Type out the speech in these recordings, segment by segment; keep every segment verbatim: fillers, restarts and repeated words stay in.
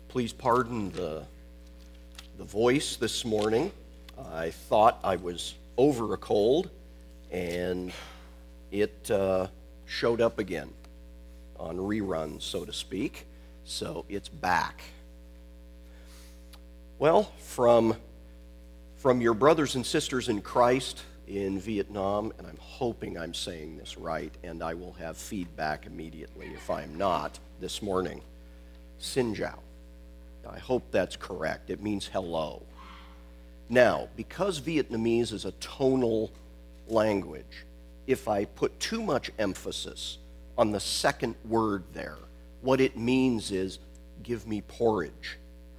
Please pardon the, the voice this morning. I thought I was over a cold, and it uh, showed up again on reruns, so to speak. So it's back. Well, from, from your brothers and sisters in Christ in Vietnam, and I'm hoping I'm saying this right, and I will have feedback immediately if I'm not this morning. Xin Jiao. I hope that's correct. It means hello. Now, because Vietnamese is a tonal language, if I put too much emphasis on the second word there, what it means is, give me porridge.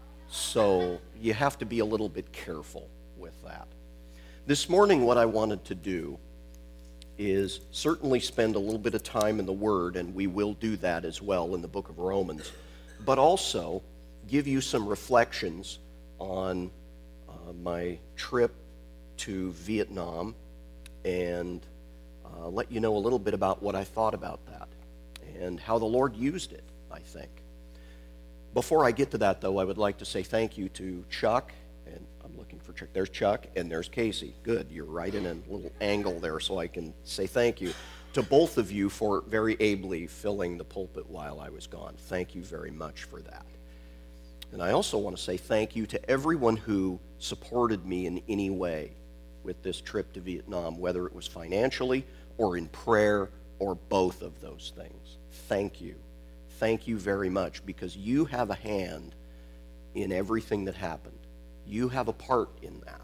So you have to be a little bit careful with that. This morning, what I wanted to do is certainly spend a little bit of time in the Word, and we will do that as well in the book of Romans, but also give you some reflections on uh, my trip to Vietnam and uh, let you know a little bit about what I thought about that and how the Lord used it, I think. Before I get to that, though, I would like to say thank you to Chuck, and I'm looking for Chuck. There's Chuck, and there's Casey. Good, you're right in a little angle there so I can say thank you to both of you for very ably filling the pulpit while I was gone. Thank you very much for that. And I also want to say thank you to everyone who supported me in any way with this trip to Vietnam, whether it was financially or in prayer or both of those things. Thank you. Thank you very much, because you have a hand in everything that happened. You have a part in that.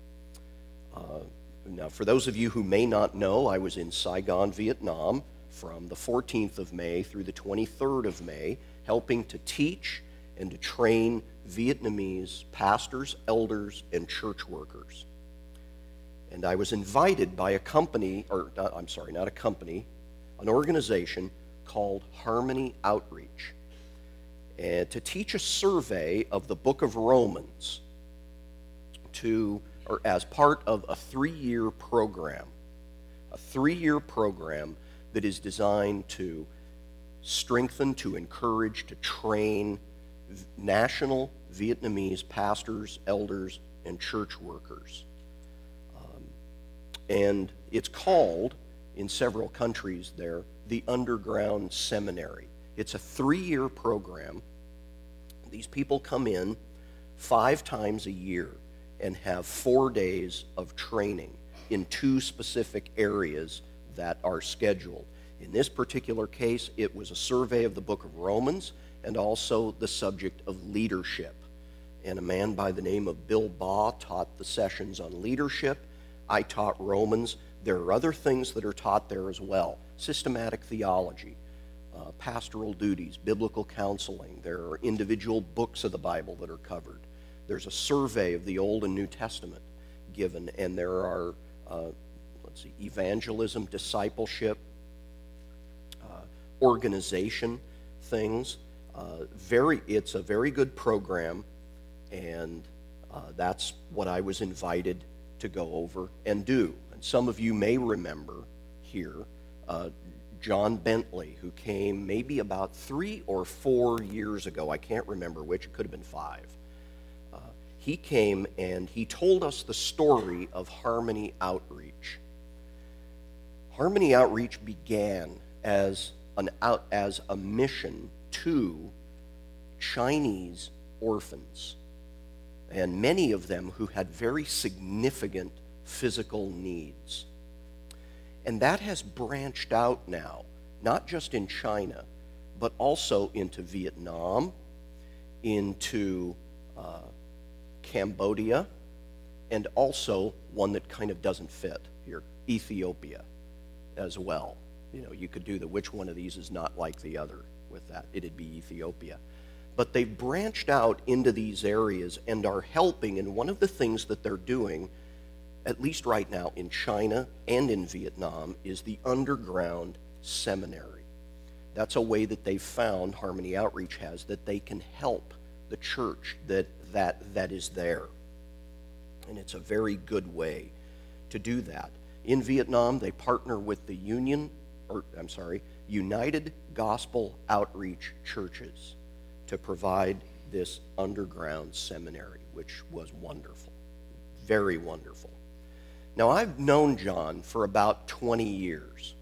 Uh, now, for those of you who may not know, I was in Saigon, Vietnam from the fourteenth of May through the twenty-third of May, helping to teach and to train Vietnamese pastors, elders, and church workers. And I was invited by a company, or uh, I'm sorry, not a company, an organization called Harmony Outreach, and to teach a survey of the book of Romans to, or as part of a three-year program, a three-year program that is designed to strengthen, to encourage, to train national Vietnamese pastors, elders, and church workers. Um, and it's called, in several countries there, the Underground Seminary. It's a three-year program. These people come in five times a year and have four days of training in two specific areas that are scheduled. In this particular case, it was a survey of the book of Romans and also the subject of leadership. And a man by the name of Bill Baugh taught the sessions on leadership. I taught Romans. There are other things that are taught there as well. Systematic theology, uh, pastoral duties, biblical counseling. There are individual books of the Bible that are covered. There's a survey of the Old and New Testament given, and there are, uh, let's see, evangelism, discipleship, uh, organization things. Uh, very, it's a very good program, and uh, that's what I was invited to go over and do. And some of you may remember here uh, John Bentley, who came maybe about three or four years ago. I can't remember which. It could have been five. Uh, he came and he told us the story of Harmony Outreach. Harmony Outreach began as an out as a mission to Chinese orphans, and many of them who had very significant physical needs. And that has branched out now, not just in China, but also into Vietnam, into uh, Cambodia, and also one that kind of doesn't fit here, Ethiopia as well. You know, you could do the which one of these is not like the other with that. It'd be Ethiopia. But they've branched out into these areas and are helping, and one of the things that they're doing, at least right now in China and in Vietnam, is the Underground Seminary. That's a way that they've found, Harmony Outreach has, that they can help the church that, that, that is there. And it's a very good way to do that. In Vietnam, they partner with the Union, or I'm sorry, United Gospel Outreach Churches. to provide this underground seminary, which was wonderful, very wonderful. Now, I've known John for about twenty years,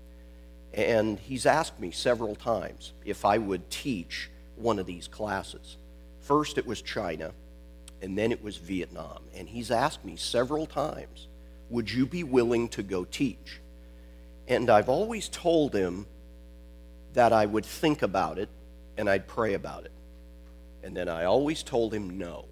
and he's asked me several times if I would teach one of these classes. First it was China, and then it was Vietnam, and he's asked me several times, would you be willing to go teach? And I've always told him that I would think about it and I'd pray about it. And then I always told him no.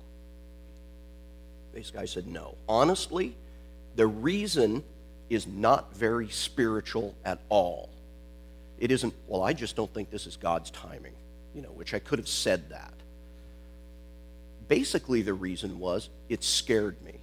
This guy said no. Honestly, the reason is not very spiritual at all. It isn't, well, I just don't think this is God's timing, you know, which I could have said that. Basically, the reason was it scared me.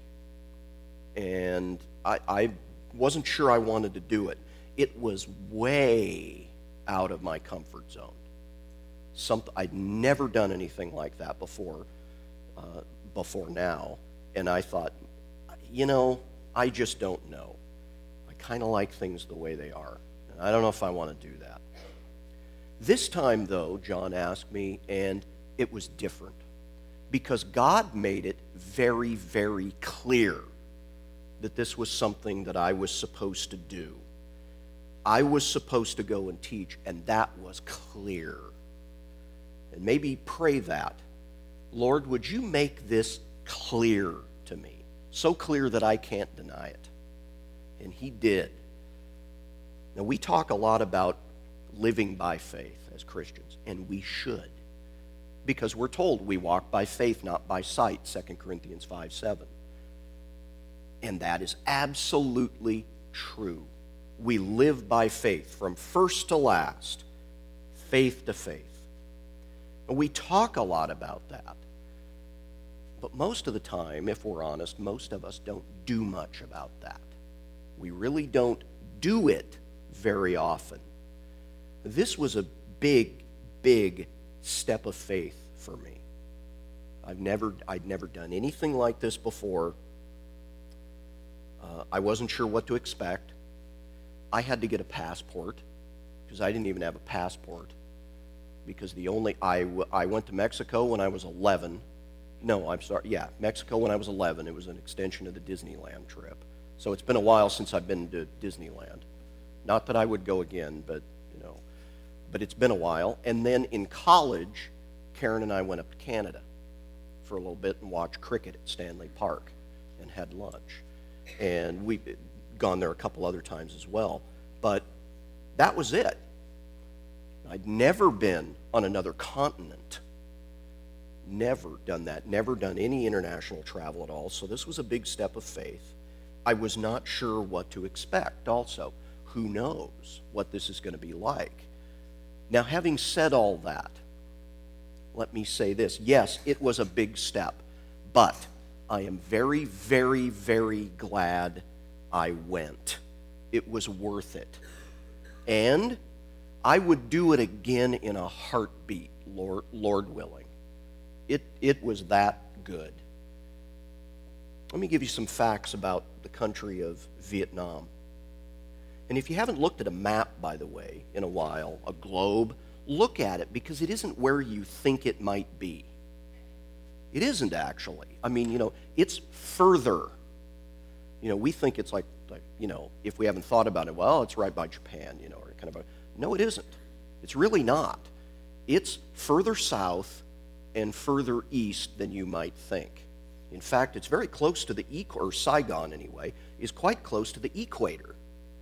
And I, I wasn't sure I wanted to do it. It was way out of my comfort zone. Something I'd never done anything like that before, uh, before now. And I thought, you know, I just don't know. I kind of like things the way they are. And I don't know if I want to do that. This time, though, John asked me, and it was different. Because God made it very, very clear that this was something that I was supposed to do. I was supposed to go and teach, and that was clear. And maybe pray that, Lord, would you make this clear to me? So clear that I can't deny it. And he did. Now, we talk a lot about living by faith as Christians, and we should. Because we're told we walk by faith, not by sight, Second Corinthians five seven. And that is absolutely true. We live by faith from first to last, faith to faith. And we talk a lot about that. But most of the time, if we're honest, most of us don't do much about that. We really don't do it very often. This was a big, big step of faith for me. I've never, I'd never done anything like this before. Uh, I wasn't sure what to expect. I had to get a passport because I didn't even have a passport. Because the only, I, w- I went to Mexico when I was eleven. No, I'm sorry, yeah, Mexico when I was eleven. It was an extension of the Disneyland trip. So it's been a while since I've been to Disneyland. Not that I would go again, but, you know, but it's been a while. And then in college, Karen and I went up to Canada for a little bit and watched cricket at Stanley Park and had lunch. And we've gone there a couple other times as well. But that was it. I'd never been on another continent. Never done that. Never done any international travel at all. So this was a big step of faith. I was not sure what to expect also. Who knows what this is going to be like? Now, having said all that, let me say this. Yes, it was a big step, but I am very, very, very glad I went. It was worth it. And I would do it again in a heartbeat, Lord, Lord willing. It, it was that good. Let me give you some facts about the country of Vietnam. And if you haven't looked at a map, by the way, in a while, a globe, look at it because it isn't where you think it might be. It isn't actually. I mean, you know, it's further. You know, we think it's like, like, you know, if we haven't thought about it, well, it's right by Japan, you know, or kind of a, no, it isn't. It's really not. It's further south and further east than you might think. In fact, it's very close to the equator, or Saigon anyway, is quite close to the equator.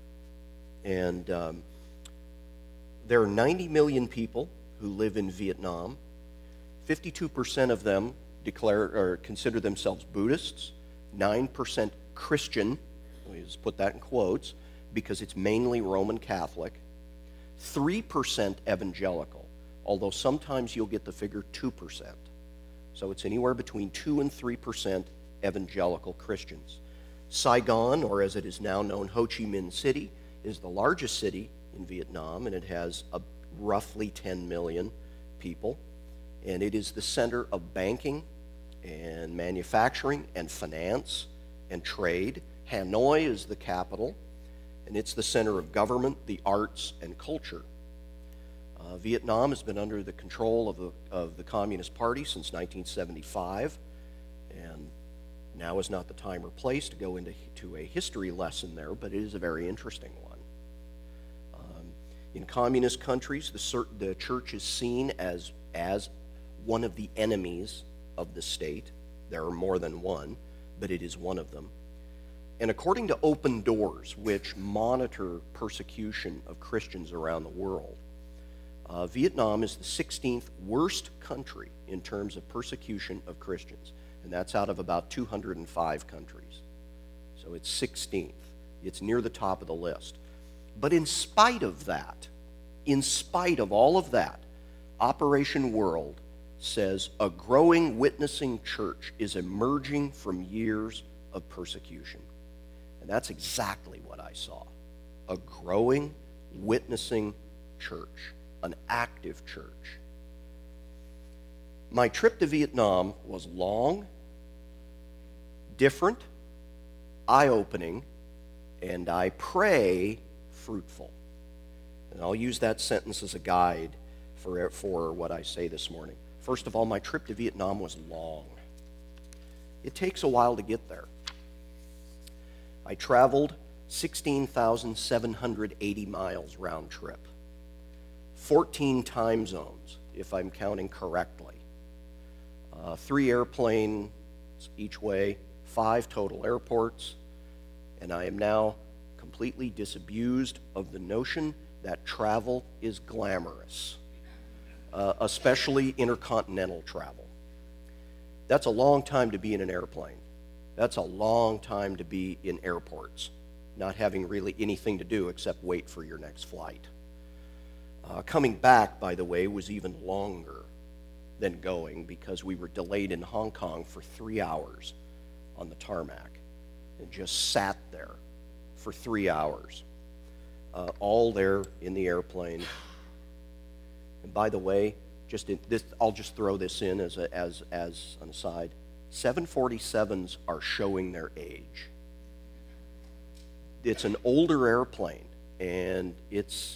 And um, there are ninety million people who live in Vietnam. fifty-two percent of them declare or consider themselves Buddhists, nine percent Christian, we just put that in quotes, because it's mainly Roman Catholic, three percent evangelical, although sometimes you'll get the figure two percent. So it's anywhere between two and three percent evangelical Christians. Saigon, or as it is now known, Ho Chi Minh City, is the largest city in Vietnam, and it has a, roughly ten million people. And it is the center of banking and manufacturing and finance and trade. Hanoi is the capital, and it's the center of government, the arts, and culture. Uh, Vietnam has been under the control of the, of the Communist Party since nineteen seventy-five, and now is not the time or place to go into to a history lesson there, but it is a very interesting one. Um, in communist countries, the, the church is seen as, as one of the enemies of the state. There are more than one, but it is one of them. And according to Open Doors, which monitor persecution of Christians around the world, uh, Vietnam is the sixteenth worst country in terms of persecution of Christians. And that's out of about two hundred five countries. So it's sixteenth. It's near the top of the list. But in spite of that, in spite of all of that, Operation World says a growing witnessing church is emerging from years of persecution. And that's exactly what I saw. A growing witnessing church, an active church. My trip to Vietnam was long, different, eye-opening, and I pray fruitful. And I'll use that sentence as a guide for, for what I say this morning. First of all, my trip to Vietnam was long. It takes a while to get there. I traveled sixteen thousand seven hundred eighty miles round trip, fourteen time zones, if I'm counting correctly, uh, three airplanes each way, five total airports, and I am now completely disabused of the notion that travel is glamorous, uh, especially intercontinental travel. That's a long time to be in an airplane. That's a long time to be in airports, not having really anything to do except wait for your next flight. Uh, coming back, by the way, was even longer than going because we were delayed in Hong Kong for three hours on the tarmac and just sat there for three hours, uh, all there in the airplane. And by the way, just in this, I'll just throw this in as a, as as an aside. seven forty-sevens are showing their age. It's an older airplane, and it's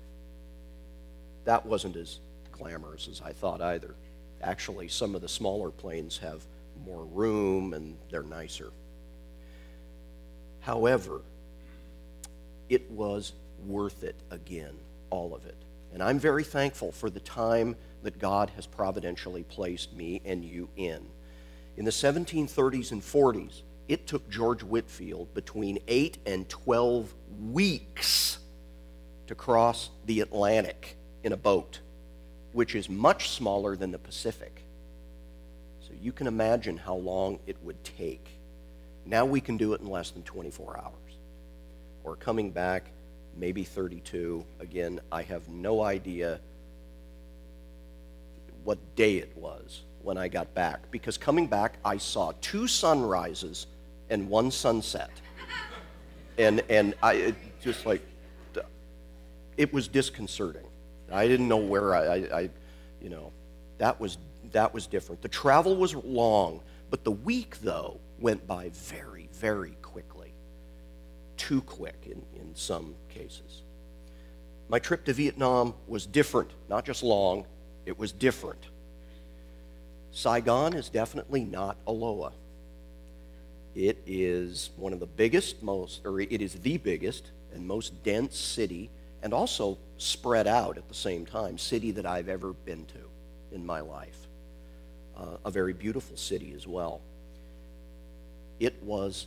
that wasn't as glamorous as I thought either. Actually, some of the smaller planes have more room and they're nicer. However, it was worth it again, all of it. And I'm very thankful for the time that God has providentially placed me and you in. In the seventeen thirties and forties, it took George Whitefield between eight and twelve weeks to cross the Atlantic in a boat, which is much smaller than the Pacific. So you can imagine how long it would take. Now we can do it in less than twenty-four hours. Or coming back, maybe thirty-two. Again, I have no idea what day it was when I got back, because coming back, I saw two sunrises and one sunset. And and I it just like, it was disconcerting. I didn't know where I, I, I, you know, that was that was different. The travel was long, but the week, though, went by very, very quickly. Too quick in, in some cases. My trip to Vietnam was different, not just long, it was different. Saigon is definitely not Aloha. It is one of the biggest, most, or it is the biggest and most dense city, and also spread out at the same time, city that I've ever been to in my life. Uh, a very beautiful city as well. It was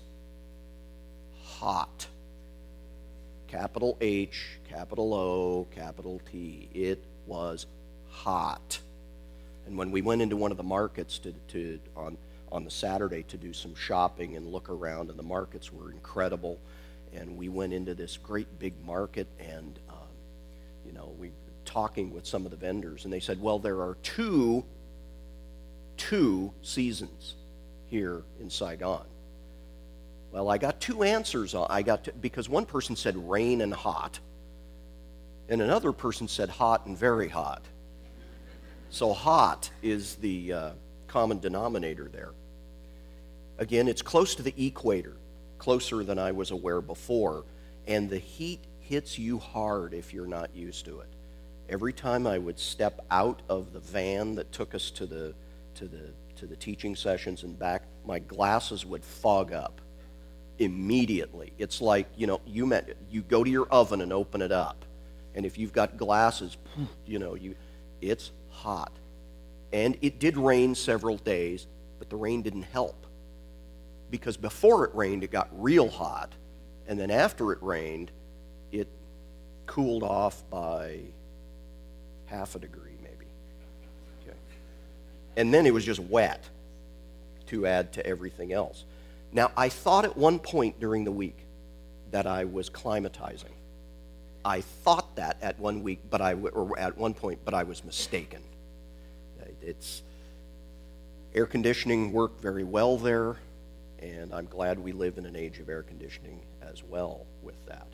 hot. Capital H, capital O, capital T. It was hot. And when we went into one of the markets to, to on, on the Saturday to do some shopping and look around, and the markets were incredible, and we went into this great big market, and um, you know, we were talking with some of the vendors, and they said, well, there are two, two seasons here in Saigon. Well, I got two answers. I got to, because one person said rain and hot, and another person said hot and very hot. So hot is the uh, common denominator there. Again, it's close to the equator, closer than I was aware before, and the heat hits you hard if you're not used to it. every time I would step out of the van that took us to the to the to the teaching sessions and back, my glasses would fog up immediately. It's like, you know, you met, you go to your oven and open it up, and if you've got glasses, you know, you it's hot. And it did rain several days, but the rain didn't help, because before it rained it got real hot, and then after it rained it cooled off by half a degree maybe. Okay. And then it was just wet to add to everything else. Now, I thought at one point during the week that I was climatizing. I thought that at one week, but I or at one point, but I was mistaken. It's air conditioning worked very well there, and I'm glad we live in an age of air conditioning as well with that.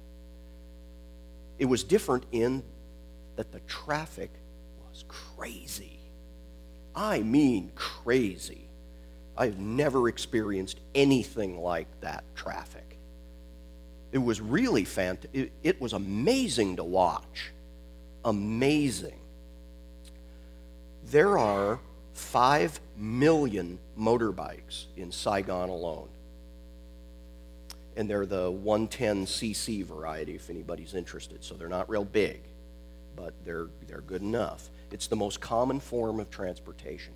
It was different in that the traffic was crazy. I mean crazy. I've never experienced anything like that traffic. It was really fantastic. It, it was amazing to watch. Amazing. There are five million motorbikes in Saigon alone. And they're the one ten c c variety, if anybody's interested. So they're not real big, but they're, they're good enough. It's the most common form of transportation.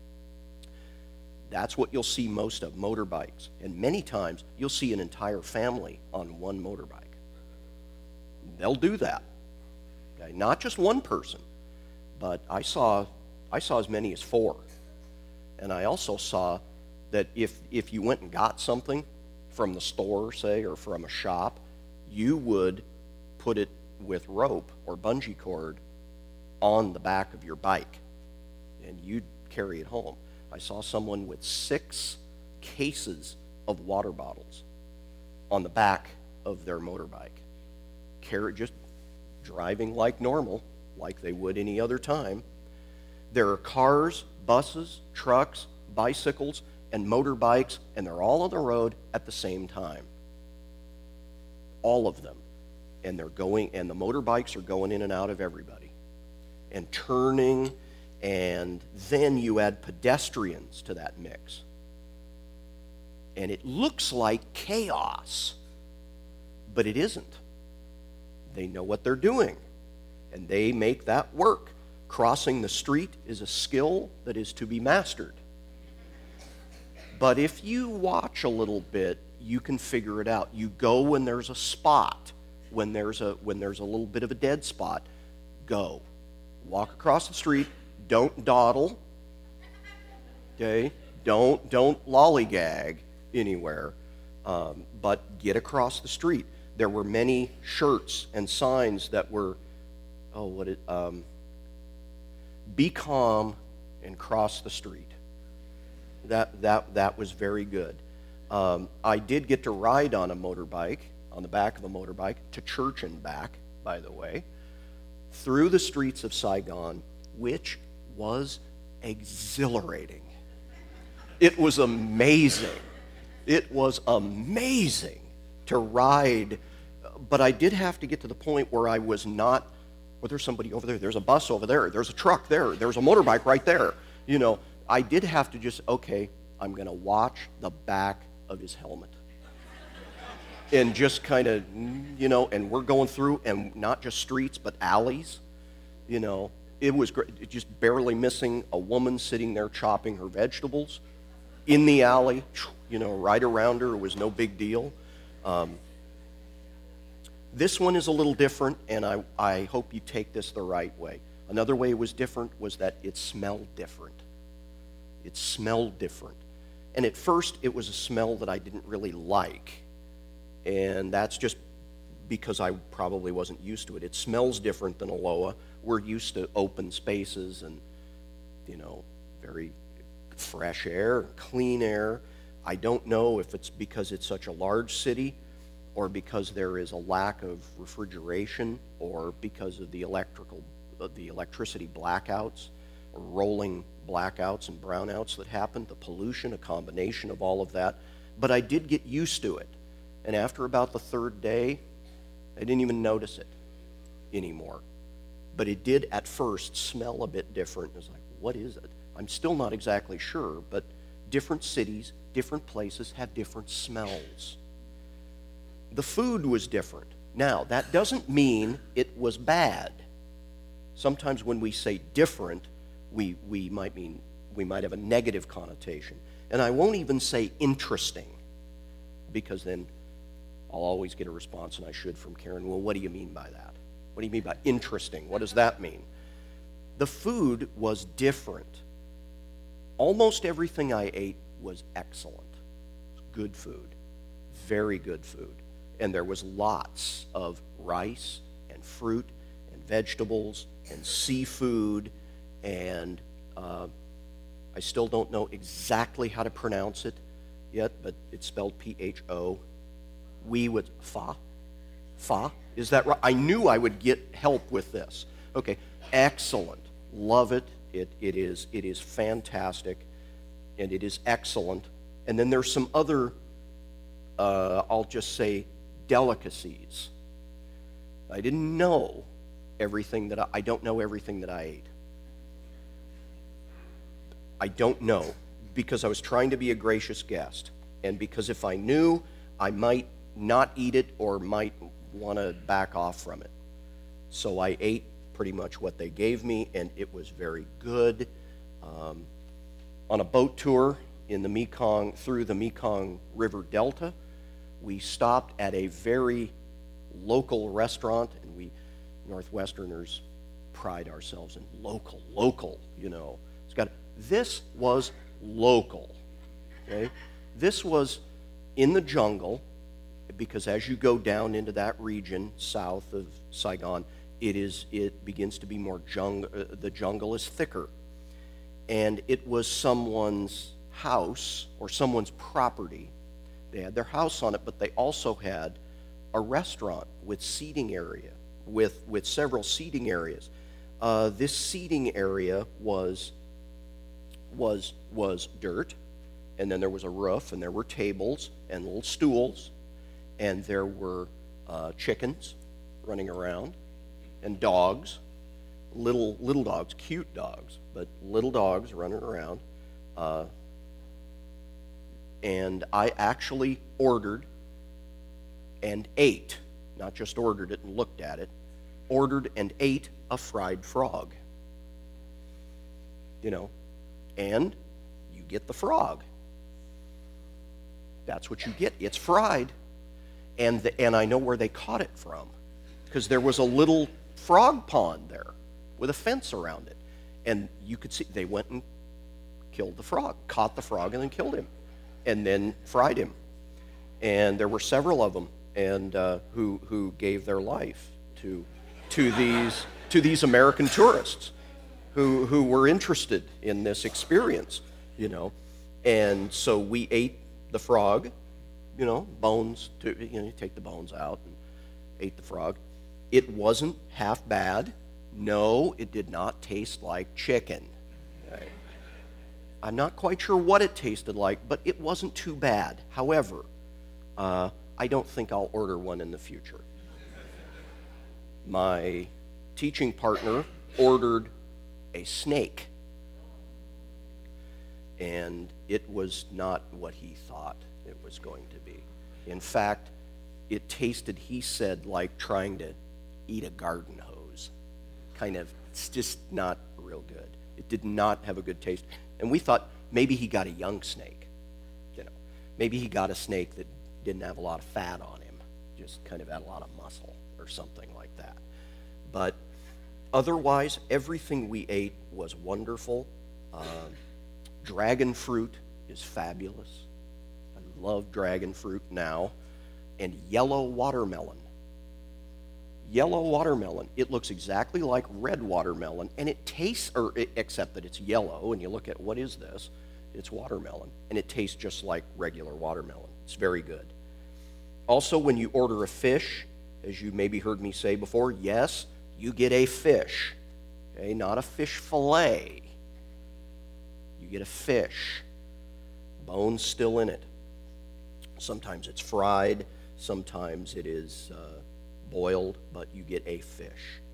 That's what you'll see most of, motorbikes. And many times, you'll see an entire family on one motorbike. They'll do that. Okay? Not just one person, but I saw, I saw as many as four. And I also saw that if, if you went and got something from the store, say, or from a shop, you would put it with rope or bungee cord on the back of your bike, and you'd carry it home. I saw someone with six cases of water bottles on the back of their motorbike, carry, just driving like normal, like they would any other time. There are cars, buses, trucks, bicycles, and motorbikes, and they're all on the road at the same time. All of them. And they're going, and the motorbikes are going in and out of everybody, and turning. And then you add pedestrians to that mix. And it looks like chaos, but it isn't. They know what they're doing, and they make that work. Crossing the street is a skill that is to be mastered. But if you watch a little bit, you can figure it out. You go when there's a spot, when there's a, when there's a little bit of a dead spot, go. Walk across the street. Don't dawdle, okay? Don't, don't lollygag anywhere, um, but get across the street. There were many shirts and signs that were, oh, what it, um, be calm and cross the street. That, that, that was very good. Um, I did get to ride on a motorbike, on the back of a motorbike, to church and back, by the way, through the streets of Saigon, which was exhilarating. It was amazing. It was amazing to ride, but I did have to get to the point where I was not, well, there's somebody over there, there's a bus over there, there's a truck there, there's a motorbike right there. You know, I did have to just, okay, I'm going to watch the back of his helmet. And just kind of, you know, and we're going through, and not just streets, but alleys, you know. It was great, just barely missing a woman sitting there chopping her vegetables in the alley, you know, right around her. It was no big deal. Um, this one is a little different, and I, I hope you take this the right way. Another way it was different was that it smelled different. It smelled different. And at first, it was a smell that I didn't really like, and that's just because I probably wasn't used to it. It smells different than Aloha. We're used to open spaces and, you know, very fresh air, clean air. I don't know if it's because it's such a large city, or because there is a lack of refrigeration, or because of the electrical, uh, the electricity blackouts, or rolling blackouts and brownouts that happen, the pollution, a combination of all of that. But I did get used to it. And after about the third day, I didn't even notice it anymore. but it did at first smell a bit different. It was like, what is it? I'm still not exactly sure, but different cities, different places have different smells. The food was different. Now, that doesn't mean it was bad. Sometimes when we say different, we, we might mean we might have a negative connotation. And I won't even say interesting, because then I'll always get a response, and I should, from Karen, well, what do you mean by that? What do you mean by interesting? What does that mean? The food was different. Almost everything I ate was excellent. Good food. Very good food. And there was lots of rice and fruit and vegetables and seafood, and uh, I still don't know exactly how to pronounce it yet, but it's spelled P H O. We would, pho? Pho? Is that right? I knew I would get help with this. Okay, excellent. Love it. It, it is, it is fantastic, and it is excellent. And then there's some other, uh, I'll just say, delicacies. I didn't know everything that I, I don't know everything that I ate. I don't know, because I was trying to be a gracious guest, and because if I knew, I might not eat it or might want to back off from it. So I ate pretty much what they gave me, and it was very good. Um, on a boat tour in the Mekong, through the Mekong River Delta, we stopped at a very local restaurant, and we Northwesterners pride ourselves in local, local, you know. It's got, this was local, okay? This was in the jungle, because as you go down into that region south of Saigon, it is it begins to be more jungle. Uh, the jungle is thicker, and it was someone's house or someone's property. They had their house on it, but they also had a restaurant with seating area, with with several seating areas. Uh, this seating area was was was dirt, and then there was a roof, and there were tables and little stools, and there were uh, chickens running around, and dogs, little little dogs, cute dogs, but little dogs running around. Uh, and I actually ordered and ate, not just ordered it and looked at it, ordered and ate a fried frog. You know, and you get the frog. That's what you get. It's fried. And, the, and I know where they caught it from, because there was a little frog pond there with a fence around it. And you could see, they went and killed the frog, caught the frog and then killed him, and then fried him. And there were several of them, and uh, who who gave their life to to these to these American tourists who who were interested in this experience, you know. And so we ate the frog, you know, bones, to, you know, you take the bones out and ate the frog. It wasn't half bad. No, it did not taste like chicken. Right? I'm not quite sure what it tasted like, but it wasn't too bad. However, uh, I don't think I'll order one in the future. My teaching partner ordered a snake, and it was not what he thought it was going to be. In fact, it tasted, he said, like trying to eat a garden hose. Kind of, it's just not real good. It did not have a good taste. And we thought maybe he got a young snake. You know, maybe he got a snake that didn't have a lot of fat on him, just kind of had a lot of muscle or something like that. But otherwise, everything we ate was wonderful. Uh, dragon fruit is fabulous. I love dragon fruit now. And yellow watermelon. Yellow watermelon. It looks exactly like red watermelon, and it tastes, or it, except that it's yellow, and you look at, what is this? It's watermelon, and it tastes just like regular watermelon. It's very good. Also, when you order a fish, as you maybe heard me say before, yes, you get a fish, okay, not a fish fillet. You get a fish, bones still in it. Sometimes it's fried, sometimes it is uh, boiled, but you get a fish.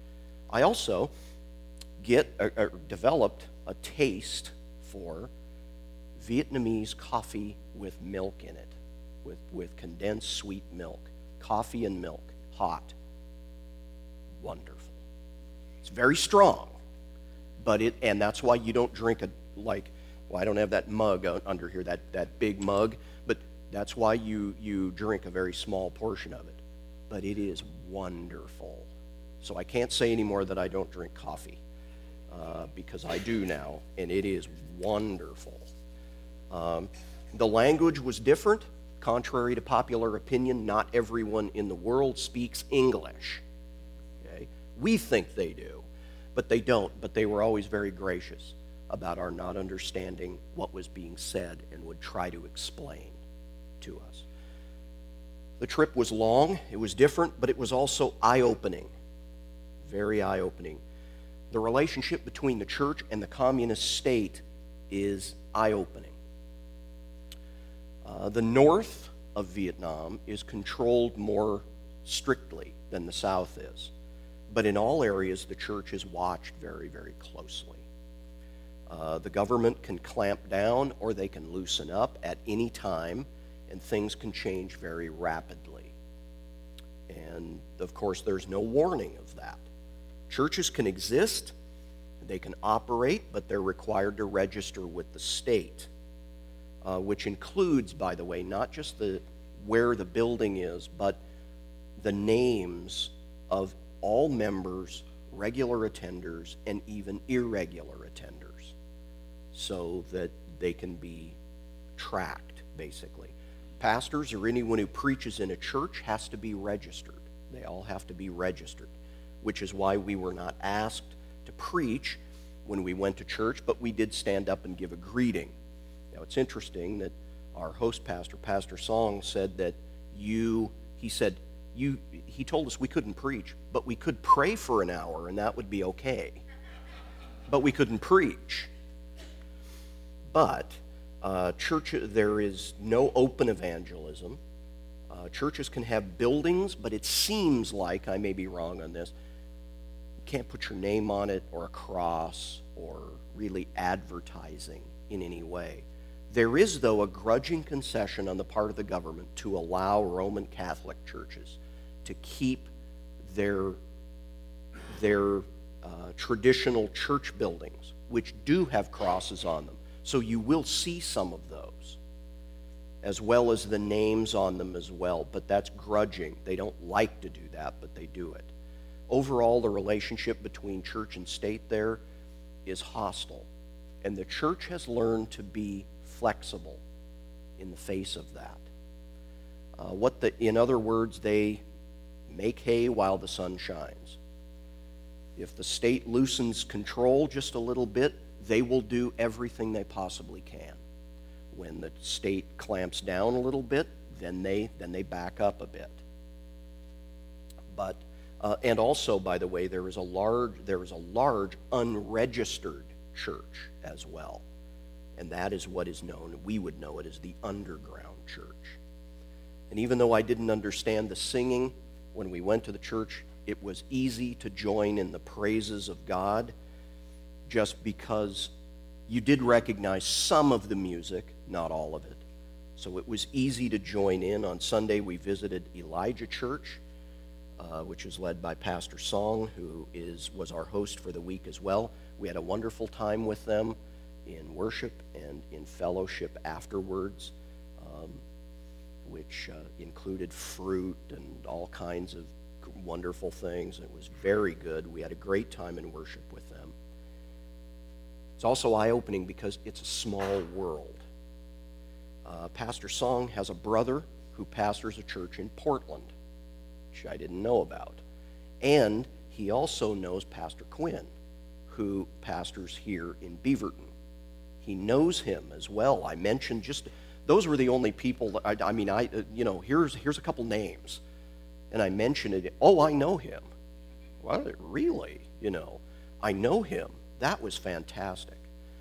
I also get or, or developed a taste for Vietnamese coffee with milk in it, with, with condensed sweet milk. Coffee and milk, hot. Wonderful. It's very strong, but it, and that's why you don't drink a, like, well, I don't have that mug under here, that, that big mug, but that's why you, you drink a very small portion of it. But it is wonderful. So I can't say anymore that I don't drink coffee, uh, because I do now, and it is wonderful. Um, the language was different. Contrary to popular opinion, not everyone in the world speaks English. Okay? We think they do, but they don't. But they were always very gracious about our not understanding what was being said and would try to explain to us. The trip was long, it was different, but it was also eye-opening, very eye-opening. The relationship between the church and the communist state is eye-opening. Uh, the north of Vietnam is controlled more strictly than the south is, but in all areas the church is watched very, very closely. Uh, the government can clamp down or they can loosen up at any time, and things can change very rapidly. And of course, there's no warning of that. Churches can exist, they can operate, but they're required to register with the state, uh, which includes, by the way, not just the where the building is, but the names of all members, regular attenders, and even irregular attenders, so that they can be tracked, basically. Pastors or anyone who preaches in a church has to be registered. They all have to be registered, which is why we were not asked to preach when we went to church, but we did stand up and give a greeting. Now, it's interesting that our host pastor, Pastor Song, said that you, he said, you, he told us we couldn't preach, but we could pray for an hour, and that would be okay. But we couldn't preach. But uh, church, there is no open evangelism. Uh, churches can have buildings, but it seems like, I may be wrong on this, you can't put your name on it or a cross or really advertising in any way. There is, though, a grudging concession on the part of the government to allow Roman Catholic churches to keep their, their uh, traditional church buildings, which do have crosses on them. So you will see some of those, as well as the names on them as well, but that's grudging. They don't like to do that, but they do it. Overall, the relationship between church and state there is hostile, and the church has learned to be flexible in the face of that. Uh, what the, in other words, they make hay while the sun shines. If the state loosens control just a little bit, they will do everything they possibly can. When the state clamps down a little bit, then they then they back up a bit. But uh, and also, by the way, there is a large there is a large unregistered church as well, and that is what is known. We would know it as the underground church. And even though I didn't understand the singing when we went to the church, it was easy to join in the praises of God, just because you did recognize some of the music, not all of it. So it was easy to join in. On Sunday, we visited Elijah Church, uh, which is led by Pastor Song, who is was our host for the week as well. We had a wonderful time with them in worship and in fellowship afterwards, um, which uh, included fruit and all kinds of wonderful things. It was very good. We had a great time in worship with them. It's also eye-opening because it's a small world. Uh, Pastor Song has a brother who pastors a church in Portland, which I didn't know about. And he also knows Pastor Quinn, who pastors here in Beaverton. He knows him as well. I mentioned just, those were the only people, that I, I mean, I, you know, here's, here's a couple names. And I mentioned it, oh, I know him. Well, really? You know, I know him. That was fantastic.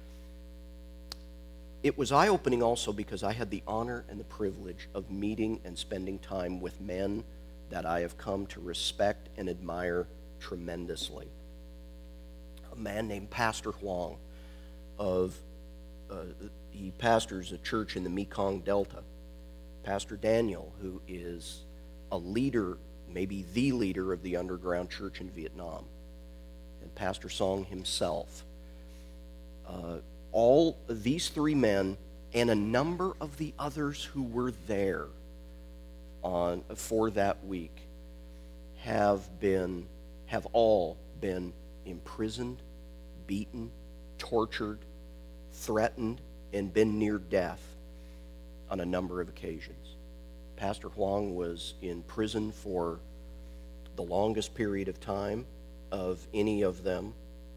It was eye-opening also because I had the honor and the privilege of meeting and spending time with men that I have come to respect and admire tremendously. a man named Pastor Huang of, uh, he pastors a church in the Mekong Delta. Pastor Daniel, who is a leader, maybe the leader of the underground church in Vietnam, and Pastor Song himself. Uh, all these three men and a number of the others who were there on for that week have been, have all been imprisoned, beaten, tortured, threatened, and been near death on a number of occasions. Pastor Huang was in prison for the longest period of time of any of them.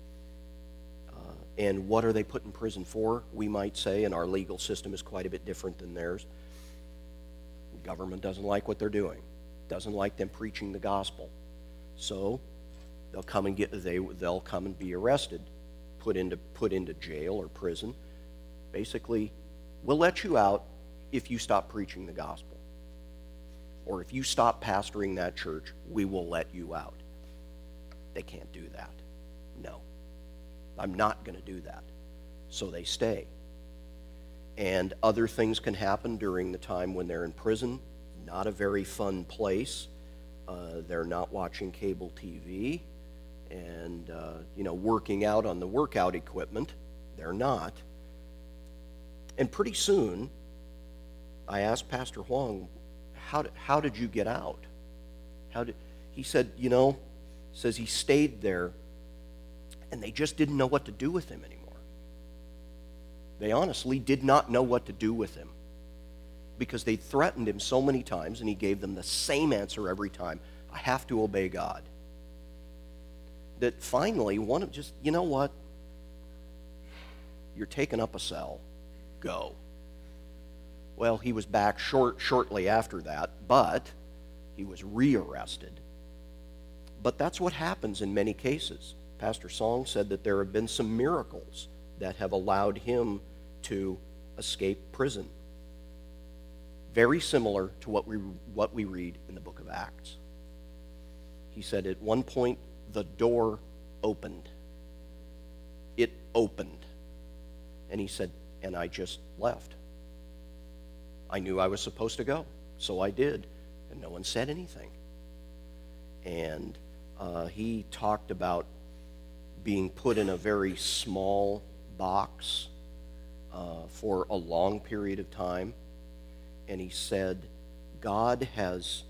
Uh, and what are they put in prison for, we might say, and our legal system is quite a bit different than theirs. The government doesn't like what they're doing, doesn't like them preaching the gospel. So they'll come and get they they'll come and be arrested, put into put into jail or prison. Basically, we'll let you out if you stop preaching the gospel. Or if you stop pastoring that church, we will let you out. They can't do that. No. I'm not going to do that. So they stay. And other things can happen during the time when they're in prison. Not a very fun place. Uh, they're not watching cable T V and, uh, you know, working out on the workout equipment. They're not. And pretty soon, I asked Pastor Huang, how did, how did you get out? How did, he said, you know, says he stayed there and they just didn't know what to do with him anymore. They honestly did not know what to do with him because they threatened him so many times and he gave them the same answer every time. I have to obey God. That finally, one of just, you know what? You're taking up a cell. Go. Well, he was back short, shortly after that, but he was rearrested. But that's what happens in many cases. Pastor Song said that there have been some miracles that have allowed him to escape prison. Very similar to what we, what we read in the book of Acts. He said at one point, the door opened. It opened. And he said, and I just left. I knew I was supposed to go, so I did, and no one said anything. And uh, he talked about being put in a very small box uh, for a long period of time, and he said, God has,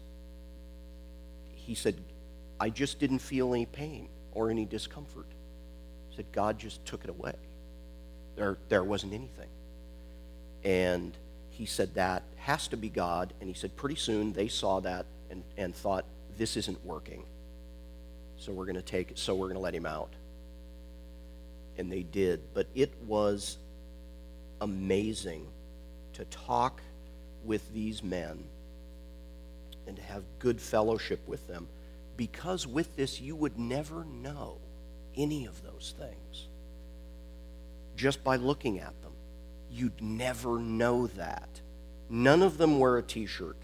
he said, I just didn't feel any pain or any discomfort. He said, God just took it away. There, there wasn't anything. And he said that has to be God, and he said pretty soon they saw that and, and thought, this isn't working. So we're going to take it, so we're going to let him out. And they did. But it was amazing to talk with these men and to have good fellowship with them, because with this you would never know any of those things just by looking at them. You'd never know that. None of them wear a t-shirt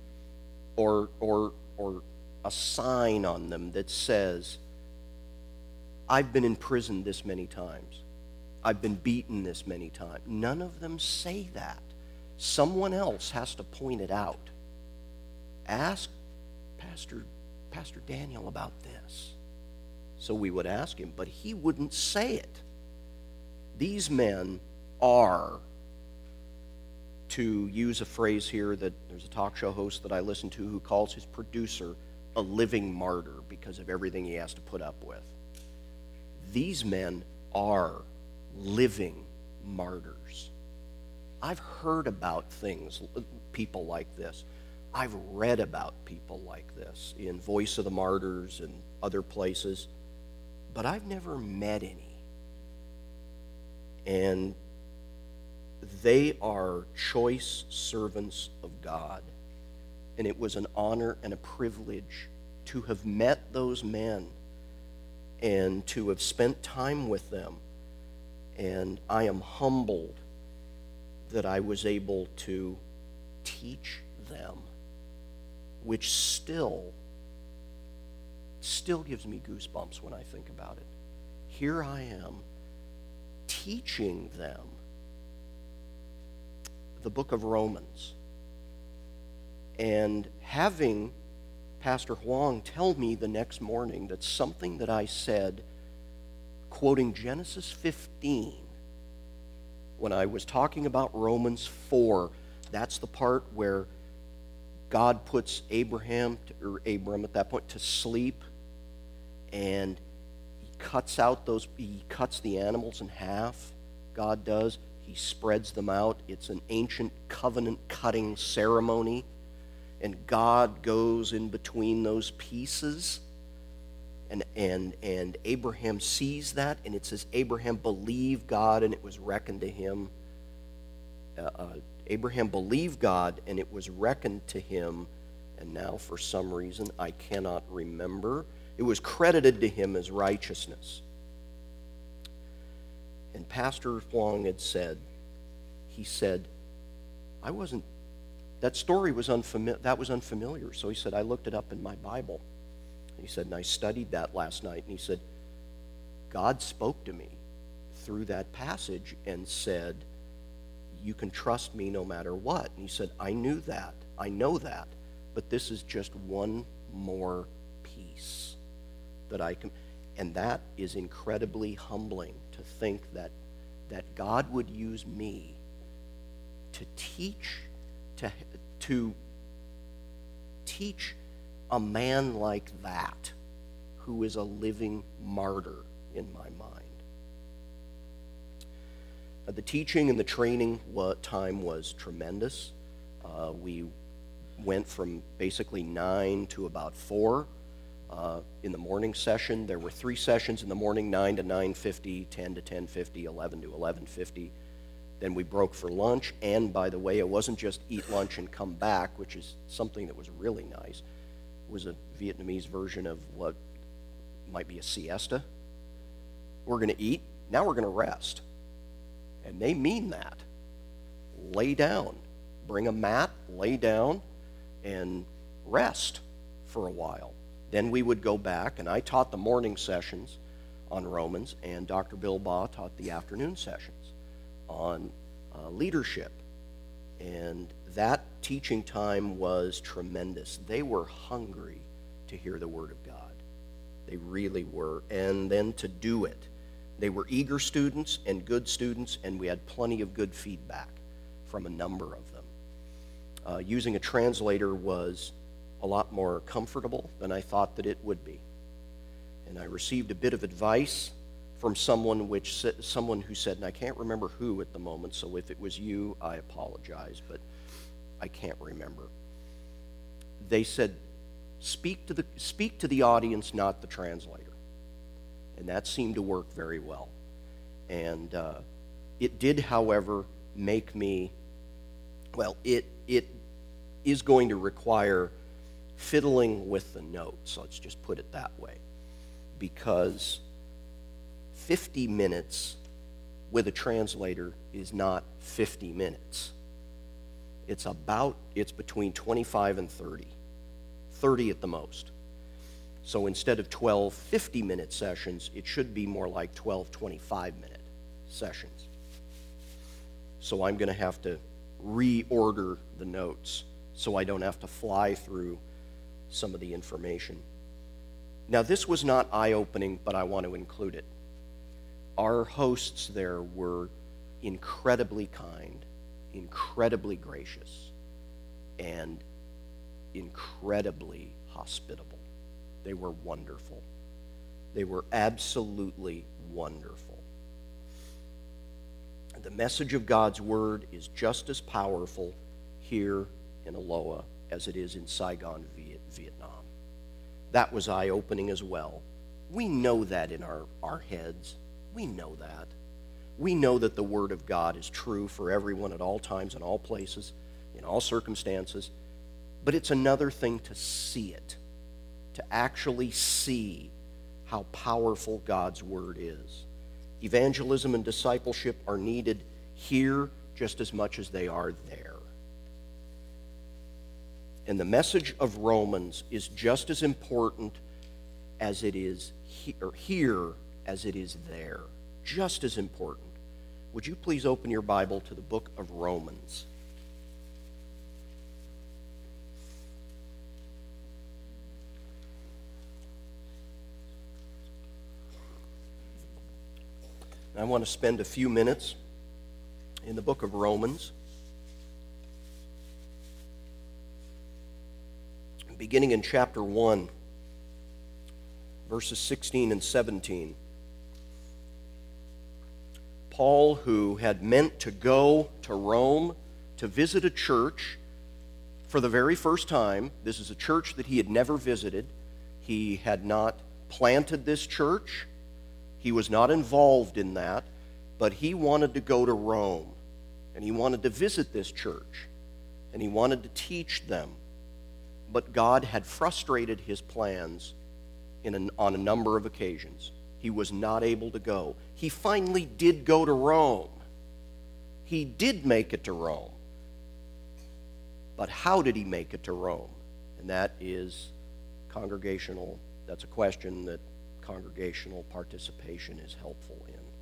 or, or, or a sign on them that says, I've been in prison this many times. I've been beaten this many times. None of them say that. Someone else has to point it out. Ask Pastor, Pastor Daniel about this. So we would ask him, but he wouldn't say it. These men are, to use a phrase here that there's a talk show host that I listen to who calls his producer a living martyr because of everything he has to put up with. These men are living martyrs. I've heard about things, people like this. I've read about people like this in Voice of the Martyrs and other places, but I've never met any. And they are choice servants of God. And it was an honor and a privilege to have met those men and to have spent time with them. And I am humbled that I was able to teach them, which still, still gives me goosebumps when I think about it. here I am teaching them the book of Romans and having Pastor Huang tell me the next morning that something that I said, quoting Genesis fifteen, when I was talking about Romans four, that's the part where God puts Abraham, to, or Abram at that point, to sleep, and he cuts out those, he cuts the animals in half, God does. He spreads them out. It's an ancient covenant-cutting ceremony, and God goes in between those pieces, and, and, and Abraham sees that, and it says Abraham believed God, and it was reckoned to him. Uh, uh, Abraham believed God, and it was reckoned to him, and now for some reason I cannot remember, it was credited to him as righteousness. And Pastor Huang had said, he said, I wasn't, that story was unfamiliar, that was unfamiliar. So he said, I looked it up in my Bible. He said, and I studied that last night. And he said, God spoke to me through that passage and said, you can trust me no matter what. And he said, I knew that. I know that. But this is just one more piece that I can, and that is incredibly humbling to think that, that God would use me to teach, to, to teach a man like that who is a living martyr in my mind. Uh, the teaching and the training what, time was tremendous. Uh, we went from basically nine to about four. Uh, in the morning session, there were three sessions in the morning, nine to nine fifty, ten to ten fifty, eleven to eleven fifty. Then we broke for lunch, and by the way, it wasn't just eat lunch and come back, which is something that was really nice. It was a Vietnamese version of what might be a siesta. We're going to eat, now we're going to rest. And they mean that. Lay down. Bring a mat, lay down, and rest for a while. Then we would go back, and I taught the morning sessions on Romans, and Doctor Bill Baugh taught the afternoon sessions on uh, leadership. And that teaching time was tremendous. They were hungry to hear the Word of God. They really were. And then to do it. They were eager students and good students, and we had plenty of good feedback from a number of them. Uh, using a translator was a lot more comfortable than I thought that it would be. And I received a bit of advice from someone which someone who said, and I can't remember who at the moment, so if it was you, I apologize, but I can't remember. They said, speak to the, speak to the audience, not the translator. And that seemed to work very well. And uh, it did, however, make me, well, it it is going to require fiddling with the notes, let's just put it that way, because fifty minutes with a translator is not fifty minutes. It's about, it's between twenty-five and thirty, thirty at the most. So instead of twelve fifty-minute sessions, it should be more like twelve twenty-five-minute sessions. So I'm going to have to reorder the notes so I don't have to fly through some of the information. Now, this was not eye-opening, but I want to include it. Our hosts there were incredibly kind, incredibly gracious, and incredibly hospitable. They were wonderful. They were absolutely wonderful. The message of God's Word is just as powerful here in Aloha as it is in Saigon, Vietnam. That was eye-opening as well. We know that in our, our heads. We know that. We know that the Word of God is true for everyone at all times, in all places, in all circumstances. But it's another thing to see it, to actually see how powerful God's Word is. Evangelism and discipleship are needed here just as much as they are there. And the message of Romans is just as important as it is here, here as it is there. Just as important. Would you please open your Bible to the book of Romans? I want to spend a few minutes in the book of Romans, beginning in chapter one, verses sixteen and seventeen. Paul, who had meant to go to Rome to visit a church for the very first time, this is a church that he had never visited. He had not planted this church. He was not involved in that, but he wanted to go to Rome, and he wanted to visit this church, and he wanted to teach them. But God had frustrated his plans in an, on a number of occasions. He was not able to go. He finally did go to Rome. He did make it to Rome. But how did he make it to Rome? And that is congregational, that's a question that congregational participation is helpful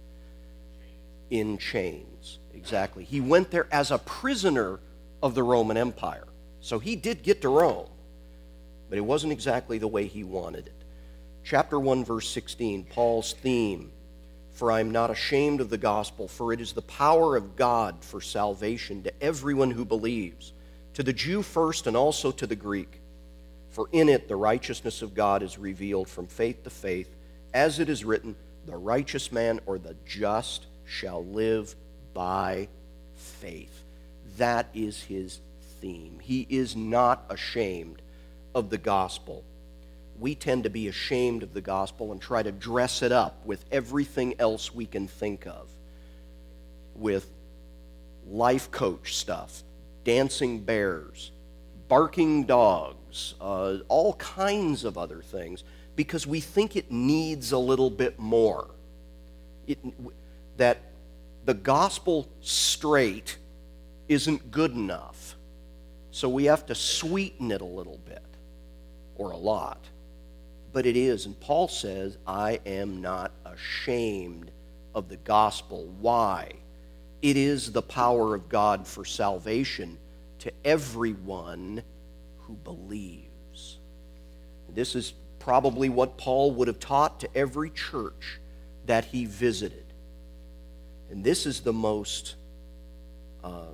in. In chains, exactly. He went there as a prisoner of the Roman Empire. So he did get to Rome, but it wasn't exactly the way he wanted it. Chapter one, verse sixteen, Paul's theme, "For I am not ashamed of the gospel, for it is the power of God for salvation to everyone who believes, to the Jew first and also to the Greek. For in it the righteousness of God is revealed from faith to faith, as it is written, the righteous man or the just shall live by faith." That is his theme. He is not ashamed of the gospel. We tend to be ashamed of the gospel and try to dress it up with everything else we can think of, with life coach stuff, dancing bears, barking dogs, uh, all kinds of other things, because we think it needs a little bit more. It, that the gospel straight isn't good enough, so we have to sweeten it a little bit, or a lot. But it is, and Paul says, I am not ashamed of the gospel. Why? It is the power of God for salvation to everyone who believes. This is probably what Paul would have taught to every church that he visited. And this is the most, uh,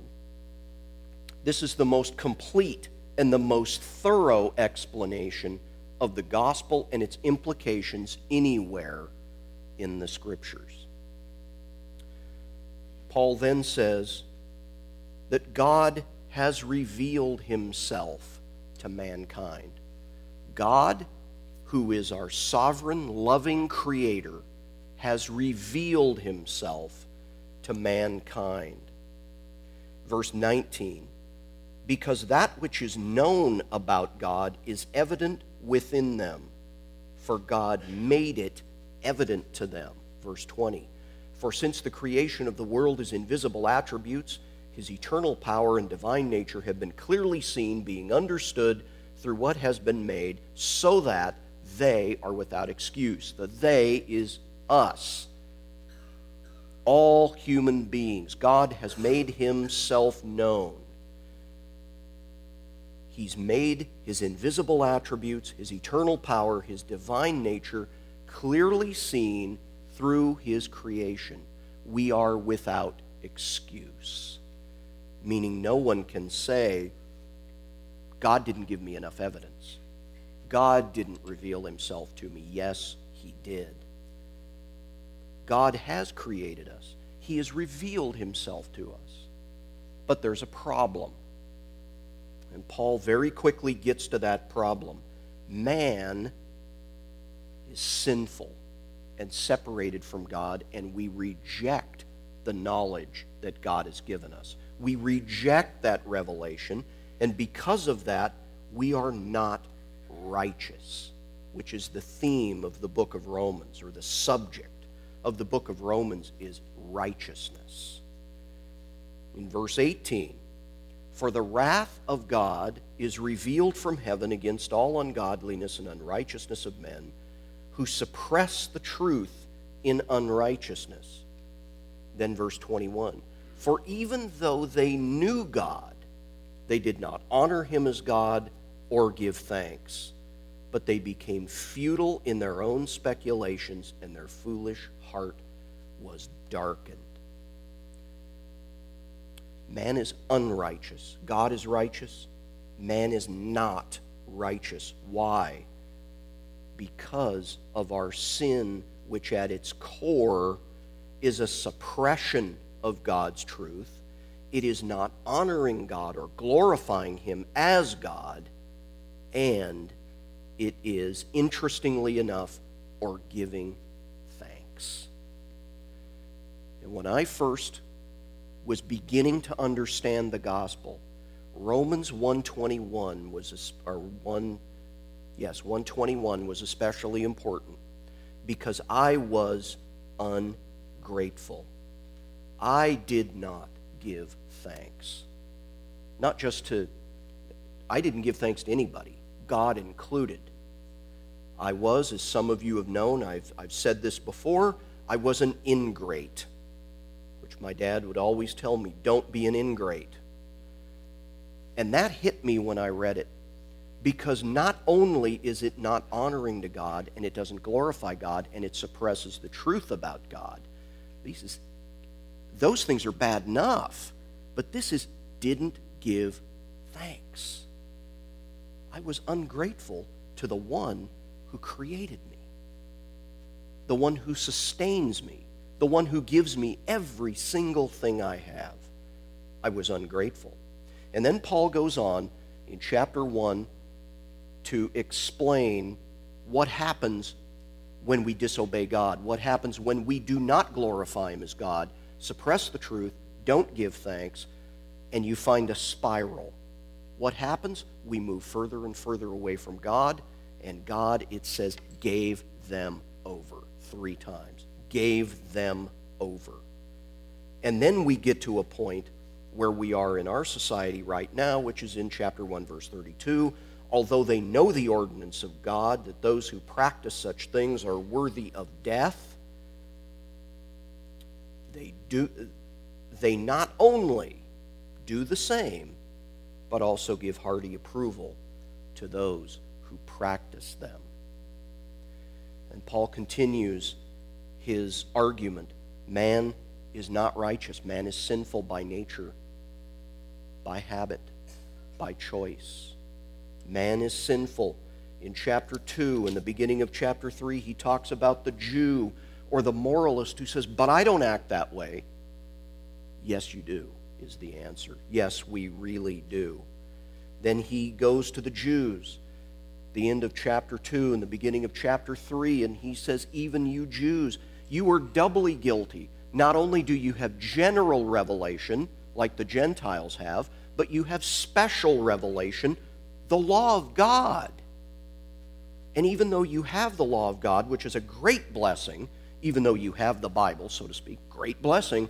this is the most complete and the most thorough explanation of the gospel and its implications anywhere in the Scriptures. Paul then says that God has revealed himself to mankind. God, who is our sovereign, loving creator, has revealed himself to mankind. Verse nineteen, because that which is known about God is evident within them, for God made it evident to them. Verse twenty, for since the creation of the world his invisible attributes, his eternal power and divine nature have been clearly seen, being understood through what has been made, so that they are without excuse. The they is us. All human beings. God has made himself known. He's made his invisible attributes, his eternal power, his divine nature clearly seen through his creation. We are without excuse. Meaning no one can say, God didn't give me enough evidence. God didn't reveal himself to me. Yes, he did. God has created us. He has revealed himself to us. But there's a problem. And Paul very quickly gets to that problem. Man is sinful and separated from God, and we reject the knowledge that God has given us. We reject that revelation, and because of that, we are not righteous, which is the theme of the book of Romans, or the subject of the book of Romans is righteousness. In verse eighteen, for the wrath of God is revealed from heaven against all ungodliness and unrighteousness of men, who suppress the truth in unrighteousness. Then verse twenty-one, for even though they knew God, they did not honor him as God or give thanks, but they became futile in their own speculations, and their foolish heart was darkened. Man is unrighteous. God is righteous. Man is not righteous. Why? Because of our sin, which at its core is a suppression of God's truth. It is not honoring God or glorifying him as God, and it is, interestingly enough, or giving thanks. And when I first was beginning to understand the gospel, Romans one twenty-one was, or one, yes, one twenty-one was especially important because I was ungrateful. I did not give thanks. Not just to, I didn't give thanks to anybody, God included. I was, as some of you have known, I've, I've said this before, I was an ingrate, which my dad would always tell me, don't be an ingrate. And that hit me when I read it, because not only is it not honoring to God, and it doesn't glorify God, and it suppresses the truth about God, these is, those things are bad enough, but this is didn't give thanks. I was ungrateful to the one who created me, the one who sustains me, the one who gives me every single thing I have. I was ungrateful. And then Paul goes on in chapter one to explain what happens when we disobey God, what happens when we do not glorify him as God, suppress the truth, don't give thanks, and you find a spiral. What happens? We move further and further away from God, and God, it says, gave them over three times. Gave them over. And then we get to a point where we are in our society right now, which is in chapter one, verse thirty-two. Although they know the ordinance of God, that those who practice such things are worthy of death, they do, they not only do the same, but also give hearty approval to those who practice them. And Paul continues his argument. Man is not righteous. Man is sinful by nature, by habit, by choice. Man is sinful. In chapter two, in the beginning of chapter three, he talks about the Jew or the moralist who says, but I don't act that way. Yes, you do, is the answer. Yes, we really do. Then he goes to the Jews, the end of chapter two and the beginning of chapter three, and he says, even you Jews, you are doubly guilty. Not only do you have general revelation, like the Gentiles have, but you have special revelation, the law of God. And even though you have the law of God, which is a great blessing, even though you have the Bible, so to speak, great blessing,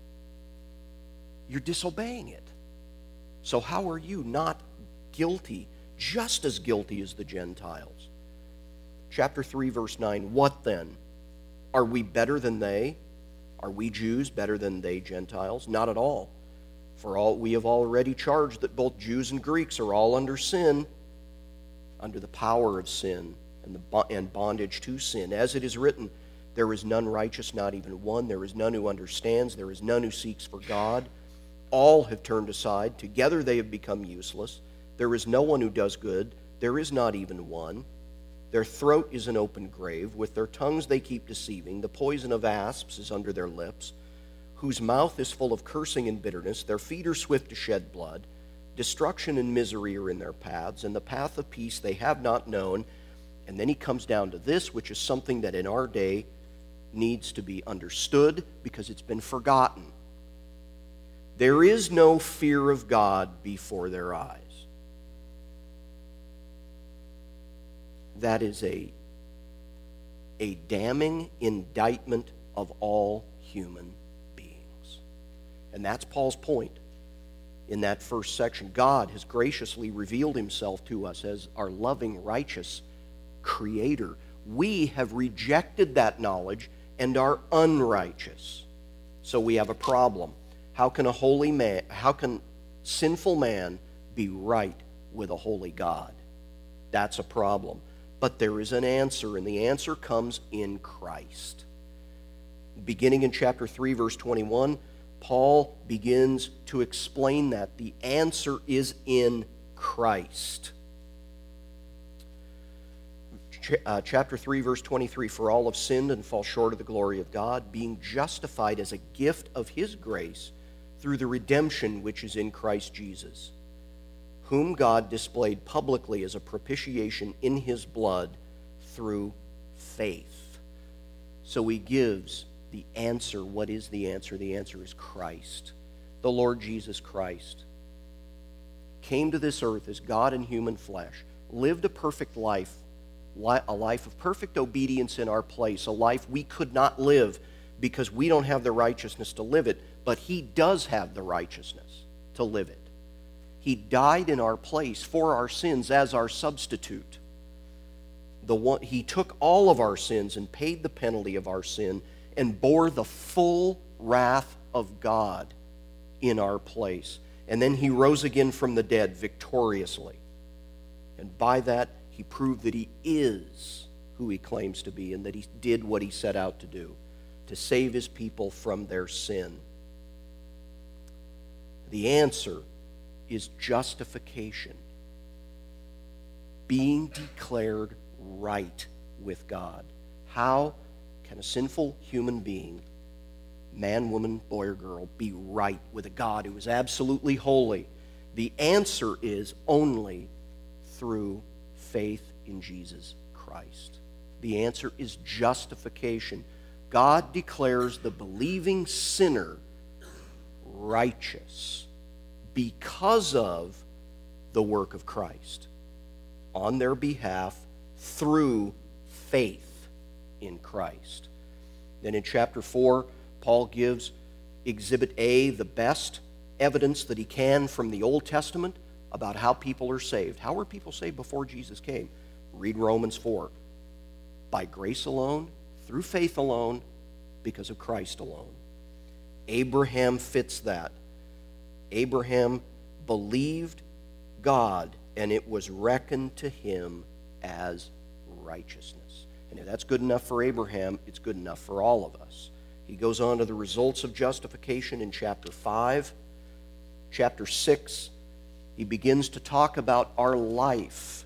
you're disobeying it. So how are you not guilty, just as guilty as the Gentiles? Chapter three, verse nine, what then? Are we better than they? Are we Jews better than they Gentiles? Not at all. For all we have already charged that both Jews and Greeks are all under sin, under the power of sin and the and bondage to sin. As it is written, there is none righteous, not even one. There is none who understands. There is none who seeks for God. All have turned aside. Together they have become useless. There is no one who does good. There is not even one. Their throat is an open grave. With their tongues they keep deceiving. The poison of asps is under their lips, whose mouth is full of cursing and bitterness. Their feet are swift to shed blood. Destruction and misery are in their paths, and the path of peace they have not known. And then he comes down to this, which is something that in our day needs to be understood because it's been forgotten. There is no fear of God before their eyes. That is a, a damning indictment of all human beings. And that's Paul's point in that first section. God has graciously revealed himself to us as our loving, righteous Creator. We have rejected that knowledge and are unrighteous. So we have a problem. How can a holy man, how can sinful man be right with a holy God? That's a problem. But there is an answer, and the answer comes in Christ. Beginning in chapter three, verse twenty-one, Paul begins to explain that. The answer is in Christ. Ch- uh, chapter three, verse twenty-three, for all have sinned and fall short of the glory of God, being justified as a gift of his grace through the redemption which is in Christ Jesus, whom God displayed publicly as a propitiation in his blood through faith. So he gives the answer. What is the answer? The answer is Christ. The Lord Jesus Christ came to this earth as God in human flesh, lived a perfect life, a life of perfect obedience in our place, a life we could not live because we don't have the righteousness to live it, but he does have the righteousness to live it. He died in our place for our sins as our substitute. The one, he took all of our sins and paid the penalty of our sin and bore the full wrath of God in our place. And then he rose again from the dead victoriously. And by that, he proved that he is who he claims to be and that he did what he set out to do, to save his people from their sin. The answer is justification, being declared right with God. How can a sinful human being, man, woman, boy, or girl, be right with a God who is absolutely holy? The answer is only through faith in Jesus Christ. The answer is justification. God declares the believing sinner righteous because of the work of Christ on their behalf through faith in Christ. Then in chapter four, Paul gives Exhibit A, the best evidence that he can from the Old Testament about how people are saved. How were people saved before Jesus came? Read Romans four. By grace alone, through faith alone, because of Christ alone. Abraham fits that. Abraham believed God, and it was reckoned to him as righteousness. And if that's good enough for Abraham, it's good enough for all of us. He goes on to the results of justification in chapter five. Chapter six, he begins to talk about our life.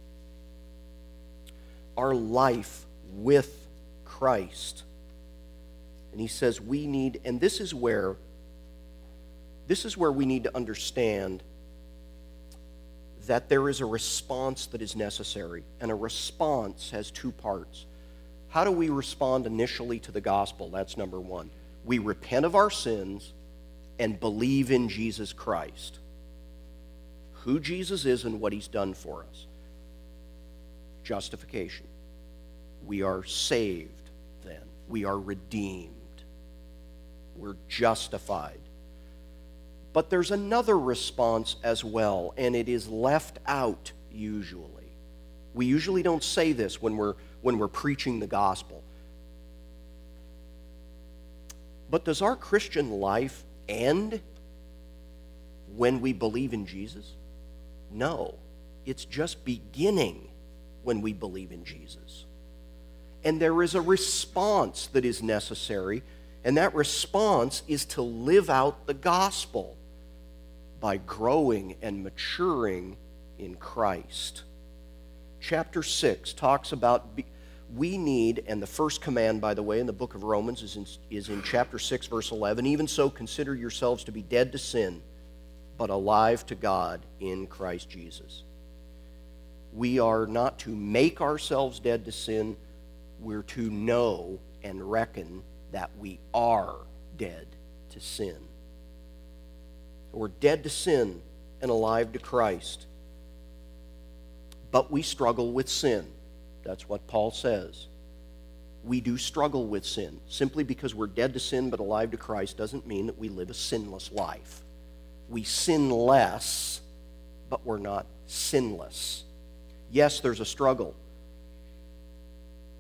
Our life with Christ. And he says we need, and this is where This is where we need to understand that there is a response that is necessary, and a response has two parts. How do we respond initially to the gospel? That's number one. We repent of our sins and believe in Jesus Christ, who Jesus is and what he's done for us. Justification. We are saved then. We are redeemed. We're justified. But there's another response as well, and it is left out usually. We usually don't say this when we're, when we're preaching the gospel. But does our Christian life end when we believe in Jesus? No. It's just beginning when we believe in Jesus. And there is a response that is necessary, and that response is to live out the gospel by growing and maturing in Christ. Chapter six talks about be, we need, and the first command, by the way, in the book of Romans is in, is in chapter six, verse eleven, even so consider yourselves to be dead to sin, but alive to God in Christ Jesus. We are not to make ourselves dead to sin, we're to know and reckon that we are dead to sin. We're dead to sin and alive to Christ. But we struggle with sin. That's what Paul says. We do struggle with sin. Simply because we're dead to sin but alive to Christ doesn't mean that we live a sinless life. We sin less, but we're not sinless. Yes, there's a struggle.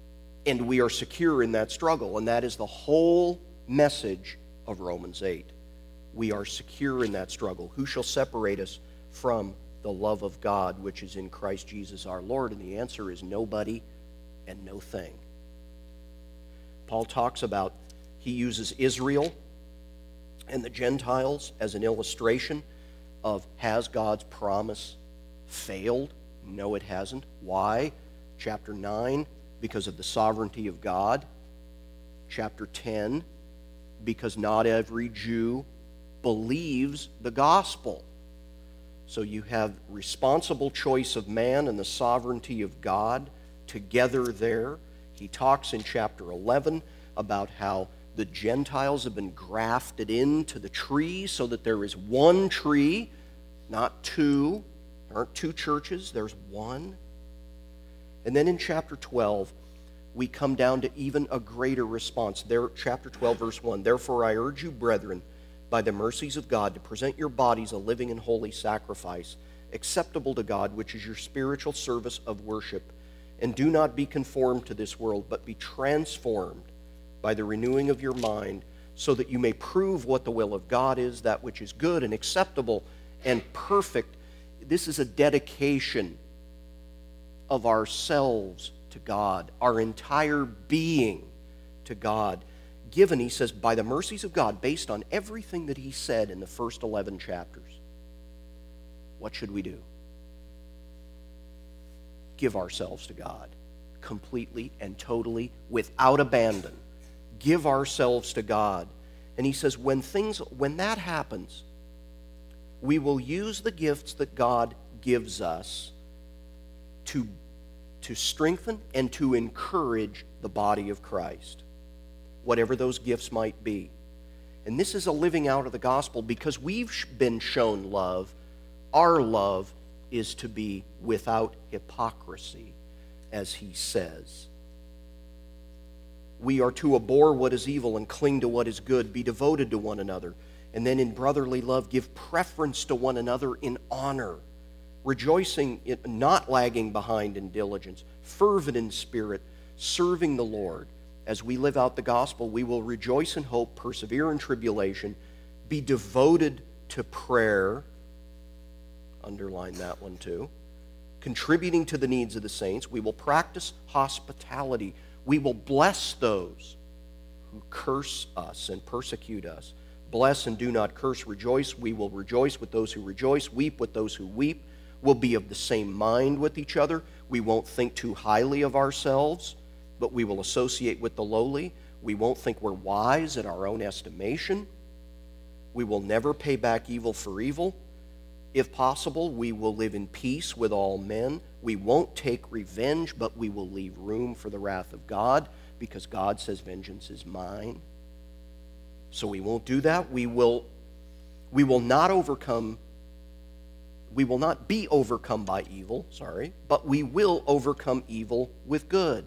And we are secure in that struggle, and that is the whole message of Romans eight. We are secure in that struggle. Who shall separate us from the love of God, which is in Christ Jesus our Lord? And the answer is nobody and no thing. Paul talks about, he uses Israel and the Gentiles as an illustration of, has God's promise failed? No, it hasn't. Why? Chapter nine, because of the sovereignty of God. Chapter ten, because not every Jew believes the gospel. So you have responsible choice of man and the sovereignty of God together there. He talks in chapter eleven about how the Gentiles have been grafted into the tree so that there is one tree, not two. There aren't two churches, there's one. And then in chapter twelve, we come down to even a greater response. There, chapter twelve, verse one, therefore I urge you, brethren, by the mercies of God, to present your bodies a living and holy sacrifice, acceptable to God, which is your spiritual service of worship. And do not be conformed to this world, but be transformed by the renewing of your mind, so that you may prove what the will of God is, that which is good and acceptable and perfect. This is a dedication of ourselves to God, our entire being to God, given, he says, by the mercies of God, based on everything that he said in the first eleven chapters. What should we do? Give ourselves to God completely and totally, without abandon. Give ourselves to God. And he says, when things, when that happens, we will use the gifts that God gives us to, to strengthen and to encourage the body of Christ, whatever those gifts might be. And this is a living out of the gospel, because we've been shown love. Our love is to be without hypocrisy, as he says. We are to abhor what is evil and cling to what is good, be devoted to one another, and then in brotherly love give preference to one another in honor, rejoicing, in, not lagging behind in diligence, fervent in spirit, serving the Lord. As we live out the gospel, we will rejoice in hope, persevere in tribulation, be devoted to prayer, underline that one too, contributing to the needs of the saints. We will practice hospitality. We will bless those who curse us and persecute us. Bless and do not curse. Rejoice. We will rejoice with those who rejoice. Weep with those who weep. We'll be of the same mind with each other. We won't think too highly of ourselves, but we will associate with the lowly. We won't think we're wise in our own estimation. We will never pay back evil for evil. If possible, we will live in peace with all men. We won't take revenge, but we will leave room for the wrath of God, because God says, vengeance is mine. So we won't do that. We will, we will not overcome, we will not be overcome by evil, sorry, but we will overcome evil with good.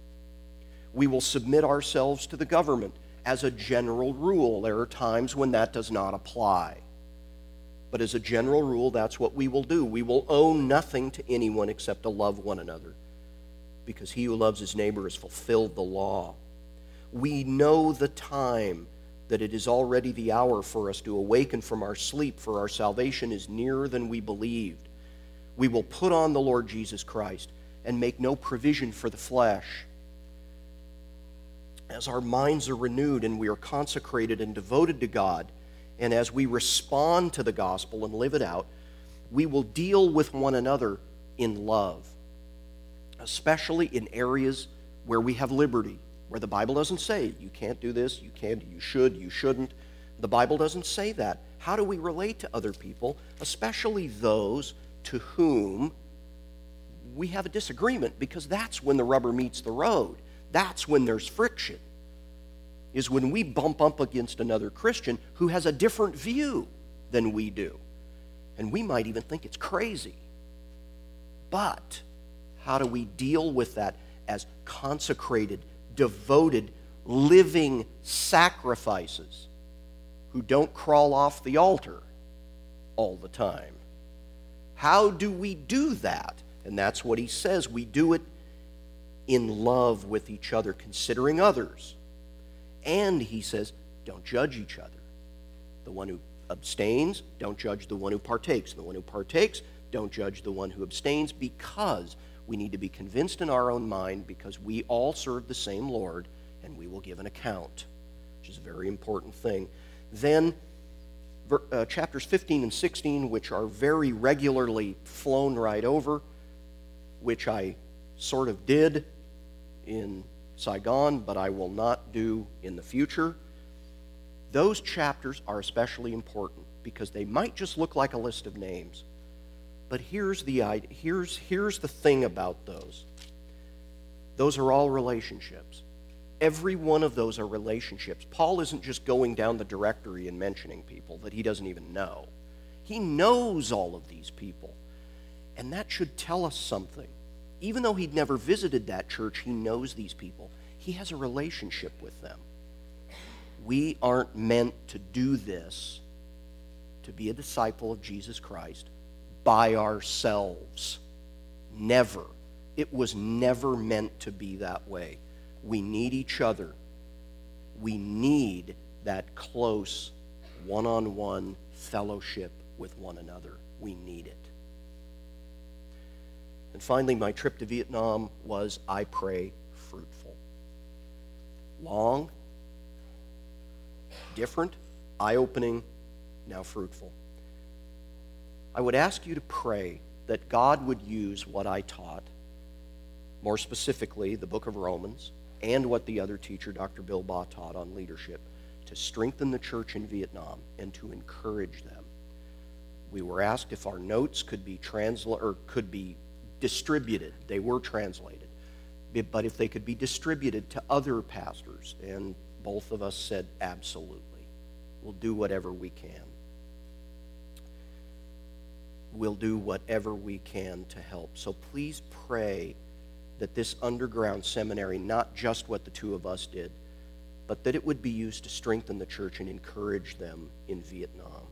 We will submit ourselves to the government as a general rule. There are times when that does not apply. But as a general rule, that's what we will do. We will owe nothing to anyone except to love one another, because he who loves his neighbor has fulfilled the law. We know the time, that it is already the hour for us to awaken from our sleep, for our salvation is nearer than we believed. We will put on the Lord Jesus Christ and make no provision for the flesh. As our minds are renewed and we are consecrated and devoted to God, and as we respond to the gospel and live it out, we will deal with one another in love, especially in areas where we have liberty, where the Bible doesn't say, you can't do this, you can't, you should, you shouldn't. The Bible doesn't say that. How do we relate to other people, especially those to whom we have a disagreement? Because that's when the rubber meets the road. That's when there's friction, is when we bump up against another Christian who has a different view than we do. And we might even think it's crazy. But how do we deal with that as consecrated, devoted, living sacrifices who don't crawl off the altar all the time? How do we do that? And that's what he says. We do it in love with each other, considering others. And he says, don't judge each other. The one who abstains, don't judge the one who partakes. The one who partakes, don't judge the one who abstains, because we need to be convinced in our own mind, because we all serve the same Lord, and we will give an account, which is a very important thing. Then, uh, chapters fifteen and sixteen, which are very regularly flown right over, which I sort of did in Saigon, but I will not do in the future. Those chapters are especially important because they might just look like a list of names. But here's the idea, here's, here's the thing about those. Those are all relationships. Every one of those are relationships. Paul isn't just going down the directory and mentioning people that he doesn't even know. He knows all of these people. And that should tell us something. Even though he'd never visited that church, he knows these people. He has a relationship with them. We aren't meant to do this, to be a disciple of Jesus Christ, by ourselves. Never. It was never meant to be that way. We need each other. We need that close, one-on-one fellowship with one another. We need it. And finally, my trip to Vietnam was, I pray, fruitful. Long, different, eye-opening, now fruitful. I would ask you to pray that God would use what I taught, more specifically the book of Romans, and what the other teacher, Doctor Bill Baugh, taught on leadership, to strengthen the church in Vietnam and to encourage them. We were asked if our notes could be transla- or could be distributed. They were translated. But if they could be distributed to other pastors, and both of us said, absolutely. We'll do whatever we can. We'll do whatever we can to help. So please pray that this underground seminary, not just what the two of us did, but that it would be used to strengthen the church and encourage them in Vietnam.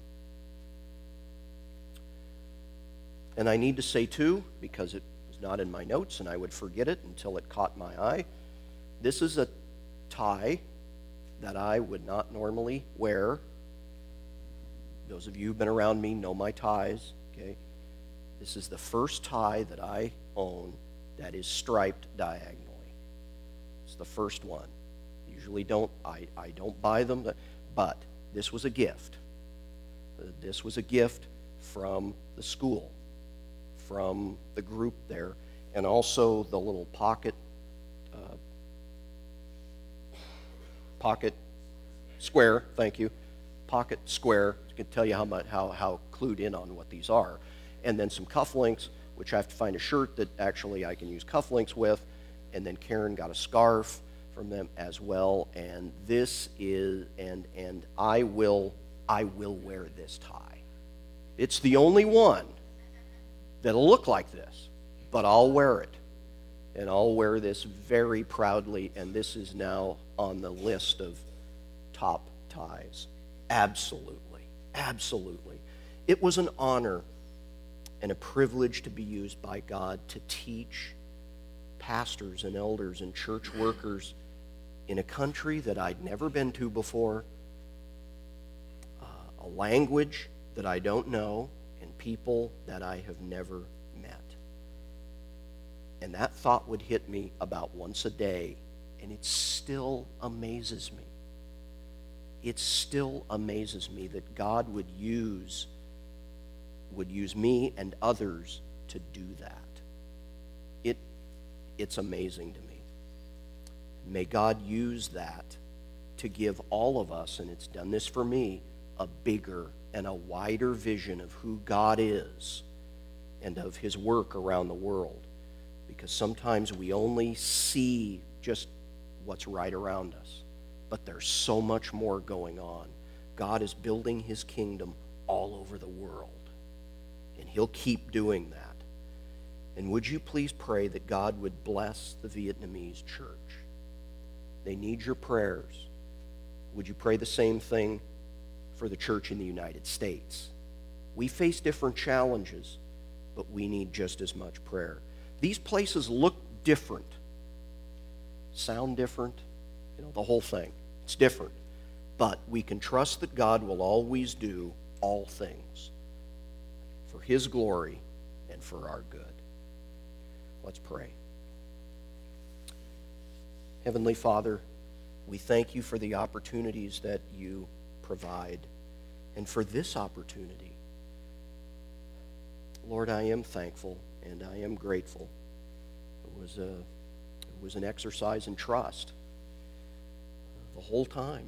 And I need to say, too, because it was not in my notes and I would forget it until it caught my eye, this is a tie that I would not normally wear. Those of you who've been around me know my ties, okay? This is the first tie that I own that is striped diagonally. It's the first one. Usually don't, I, I don't buy them, but this was a gift. This was a gift from the school, from the group there, and also the little pocket uh, pocket square, thank you, pocket square. I can tell you how much, how, how clued in on what these are. And then some cufflinks, which I have to find a shirt that actually I can use cufflinks with. And then Karen got a scarf from them as well. And this is, and and I will, I will wear this tie. It's the only one that'll look like this, but I'll wear it. And I'll wear this very proudly, and this is now on the list of top ties. Absolutely, absolutely. It was an honor and a privilege to be used by God to teach pastors and elders and church workers in a country that I'd never been to before, uh, a language that I don't know, and people that I have never met. And that thought would hit me about once a day, and it still amazes me. It still amazes me that God would use would use me and others to do that. It, it's amazing to me. May God use that to give all of us, and it's done this for me, a bigger and a wider vision of who God is and of his work around the world. Because sometimes we only see just what's right around us. But there's so much more going on. God is building his kingdom all over the world. And he'll keep doing that. And would you please pray that God would bless the Vietnamese church? They need your prayers. Would you pray the same thing for the church in the United States? We face different challenges, but we need just as much prayer. These places look different. sound different, you know, the whole thing. It's different. But we can trust that God will always do all things for His glory and for our good. Let's pray. Heavenly Father, we thank you for the opportunities that you provide and for this opportunity. Lord, I am thankful and I am grateful. It was, a, it was an exercise in trust the whole time.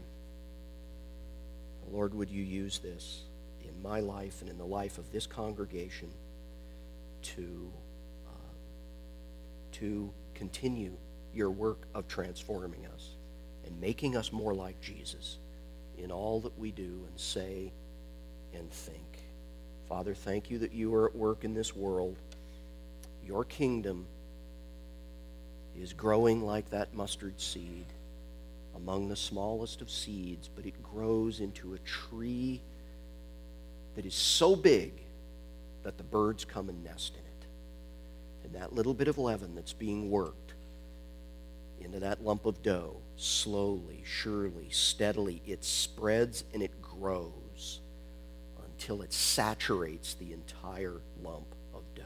Lord, would you use this in my life and in the life of this congregation to, uh, to continue your work of transforming us and making us more like Jesus in all that we do and say and think. Father, thank you that you are at work in this world. Your kingdom is growing like that mustard seed among the smallest of seeds, but it grows into a tree that is so big that the birds come and nest in it. And that little bit of leaven that's being worked into that lump of dough, slowly, surely, steadily, it spreads and it grows until it saturates the entire lump of dough.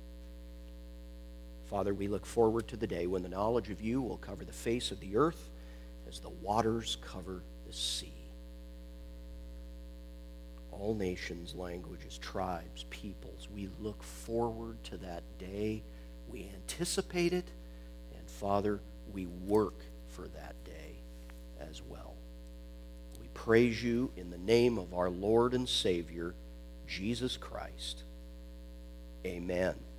Father, we look forward to the day when the knowledge of you will cover the face of the earth as the waters cover the sea. All nations, languages, tribes, peoples, we look forward to that day. We anticipate it, and Father, we work for that day as well. We praise you in the name of our Lord and Savior, Jesus Christ. Amen.